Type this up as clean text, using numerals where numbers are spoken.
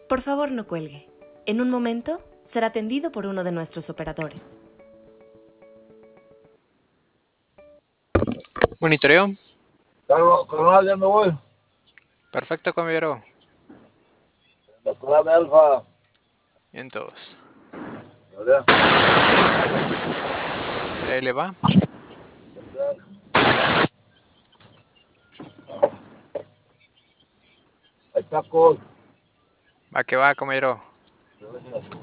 Por favor, no cuelgue. En un momento será atendido por uno de nuestros operadores. Monitoreo. Coronel, ya me voy. Perfecto, caballero. La clave alfa. En todos. ¿Verdad? Ahí le va. Ahí está, Cole. Va que va, caballero. Gracias.